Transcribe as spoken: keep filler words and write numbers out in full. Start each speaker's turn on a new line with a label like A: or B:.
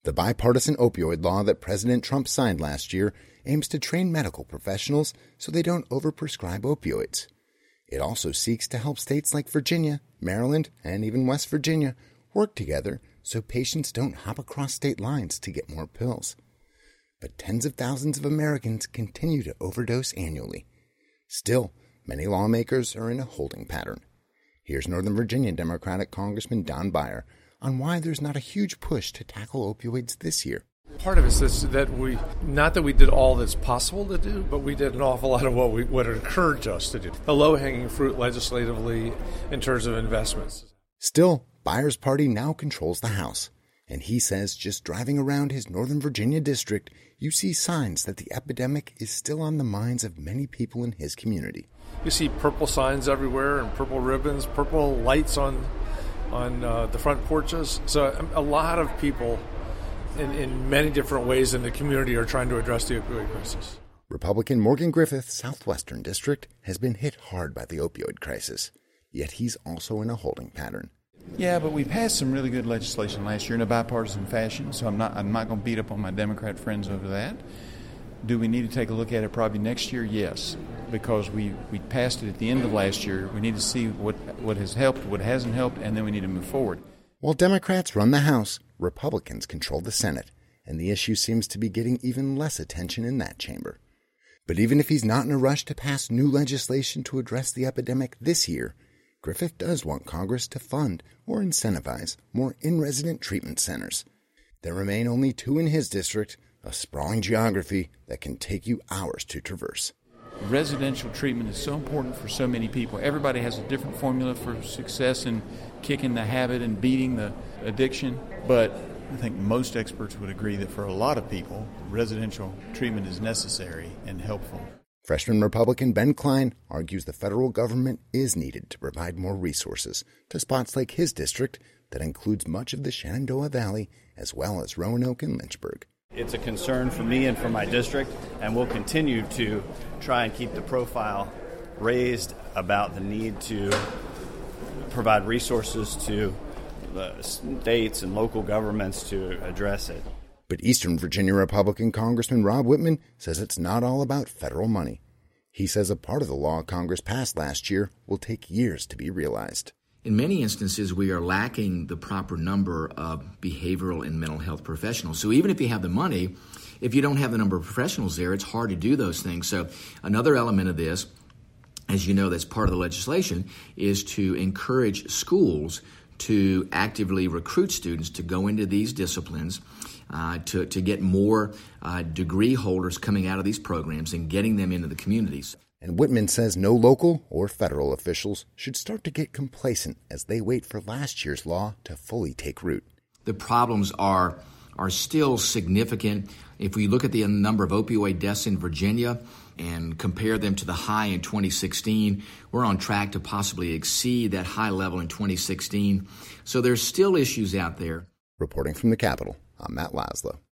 A: The bipartisan opioid law that President Trump signed last year aims to train medical professionals so they don't overprescribe opioids. It also seeks to help states like Virginia, Maryland, and even West Virginia work together so patients don't hop across state lines to get more pills. But tens of thousands of Americans continue to overdose annually. Still, many lawmakers are in a holding pattern. Here's Northern Virginia Democratic Congressman Don Beyer on why there's not a huge push to tackle opioids this year.
B: Part of it is that we, not that we did all that's possible to do, but we did an awful lot of what we what it occurred to us to do. The low-hanging fruit legislatively in terms of investments.
A: Still, Beyer's party now controls the House, and he says just driving around his Northern Virginia district, you see signs that the epidemic is still on the minds of many people in his community.
B: You see purple signs everywhere and purple ribbons, purple lights on on uh, the front porches. So a lot of people in, in many different ways in the community are trying to address the opioid crisis.
A: Republican Morgan Griffith's Southwestern District has been hit hard by the opioid crisis, yet he's also in a holding pattern.
C: Yeah, but we passed some really good legislation last year in a bipartisan fashion, so I'm not I'm not going to beat up on my Democrat friends over that. Do we need to take a look at it probably next year? Yes, because we, we passed it at the end of last year. We need to see what, what has helped, what hasn't helped, and then we need to move forward.
A: While Democrats run the House, Republicans control the Senate, and the issue seems to be getting even less attention in that chamber. But even if he's not in a rush to pass new legislation to address the epidemic this year, Griffith does want Congress to fund or incentivize more in-resident treatment centers. There remain only two in his district, a sprawling geography that can take you hours to traverse.
C: Residential treatment is so important for so many people. Everybody has a different formula for success in kicking the habit and beating the addiction, but I think most experts would agree that for a lot of people, residential treatment is necessary and helpful.
A: Freshman Republican Ben Cline argues the federal government is needed to provide more resources to spots like his district that includes much of the Shenandoah Valley as well as Roanoke and Lynchburg.
D: It's a concern for me and for my district, and we'll continue to try and keep the profile raised about the need to provide resources to the states and local governments to address it.
A: But Eastern Virginia Republican Congressman Rob Whitman says it's not all about federal money. He says a part of the law Congress passed last year will take years to be realized.
E: In many instances, we are lacking the proper number of behavioral and mental health professionals. So even if you have the money, if you don't have the number of professionals there, it's hard to do those things. So another element of this, as you know, that's part of the legislation, is to encourage schools to actively recruit students to go into these disciplines, uh, to, to get more uh, degree holders coming out of these programs and getting them into the communities.
A: And Whitman says no local or federal officials should start to get complacent as they wait for last year's law to fully take root.
E: The problems are are still significant. If we look at the number of opioid deaths in Virginia and compare them to the high in twenty sixteen, we're on track to possibly exceed that high level in twenty sixteen. So there's still issues out there.
A: Reporting from the Capitol, I'm Matt Laszlo.